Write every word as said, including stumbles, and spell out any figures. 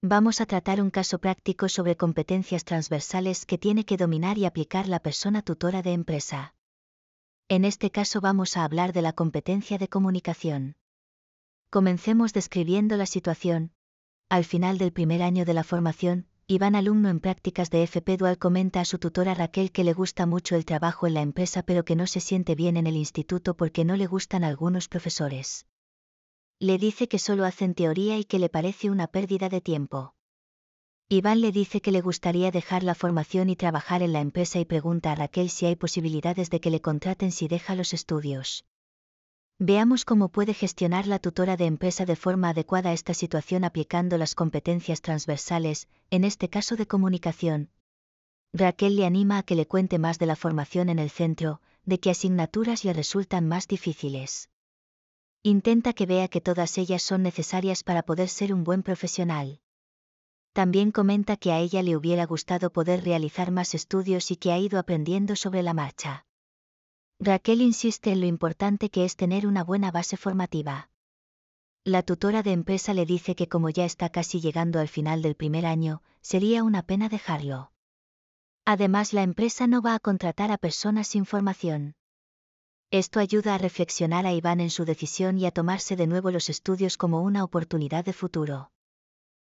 Vamos a tratar un caso práctico sobre competencias transversales que tiene que dominar y aplicar la persona tutora de empresa. En este caso vamos a hablar de la competencia de comunicación. Comencemos describiendo la situación. Al final del primer año de la formación, Iván, alumno en prácticas de F P Dual, comenta a su tutora Raquel que le gusta mucho el trabajo en la empresa pero que no se siente bien en el instituto porque no le gustan algunos profesores. Le dice que solo hacen teoría y que le parece una pérdida de tiempo. Iván le dice que le gustaría dejar la formación y trabajar en la empresa y pregunta a Raquel si hay posibilidades de que le contraten si deja los estudios. Veamos cómo puede gestionar la tutora de empresa de forma adecuada esta situación aplicando las competencias transversales, en este caso de comunicación. Raquel le anima a que le cuente más de la formación en el centro, de qué asignaturas le resultan más difíciles. Intenta que vea que todas ellas son necesarias para poder ser un buen profesional. También comenta que a ella le hubiera gustado poder realizar más estudios y que ha ido aprendiendo sobre la marcha. Raquel insiste en lo importante que es tener una buena base formativa. La tutora de empresa le dice que como ya está casi llegando al final del primer año, sería una pena dejarlo. Además, la empresa no va a contratar a personas sin formación. Esto ayuda a reflexionar a Iván en su decisión y a tomarse de nuevo los estudios como una oportunidad de futuro.